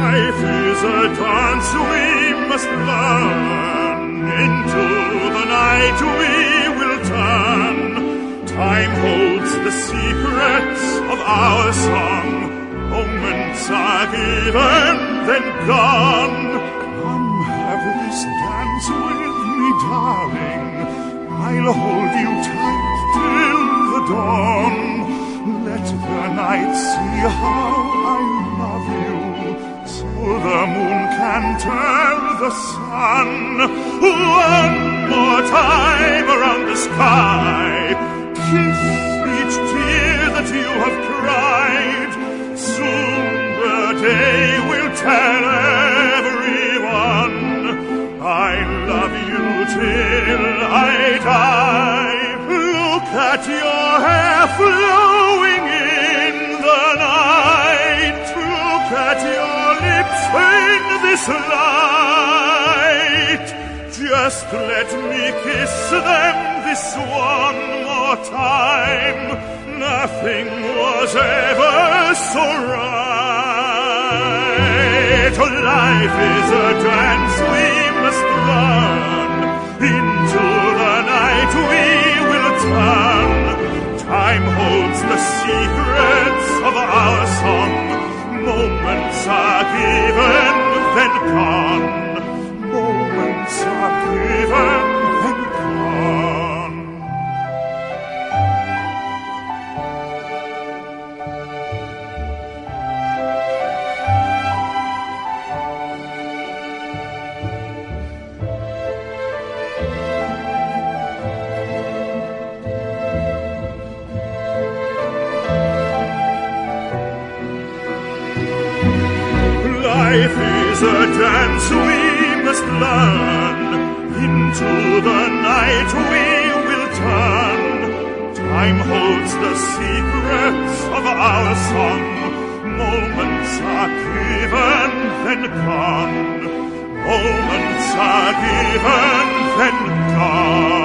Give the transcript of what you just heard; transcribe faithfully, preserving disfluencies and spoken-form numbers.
Life is a dance we must learn. Into the night we will turn. Time holds the secrets of our song. Moments are given, then gone. Come have this dance with me, darling. I'll hold you tight till the dawn. Let the night see how I love you, so the moon can tell the sun. One more time around the sky. Kiss each tear that you have cried. Soon the day will tell everyone I love you till I die. Look at your hair flowing in the night. Look at your lips in this light. Just let me kiss them this one more time. Nothing was ever so right. Life is a dance we must learn. Into the night we will turn. Time holds the secrets of our song. Moments are given, then gone. Moments are given, then gone. Life is a dance we must learn. Into the night we will turn. Time holds the secrets of our song. Moments are given, then gone. Moments are given, then gone.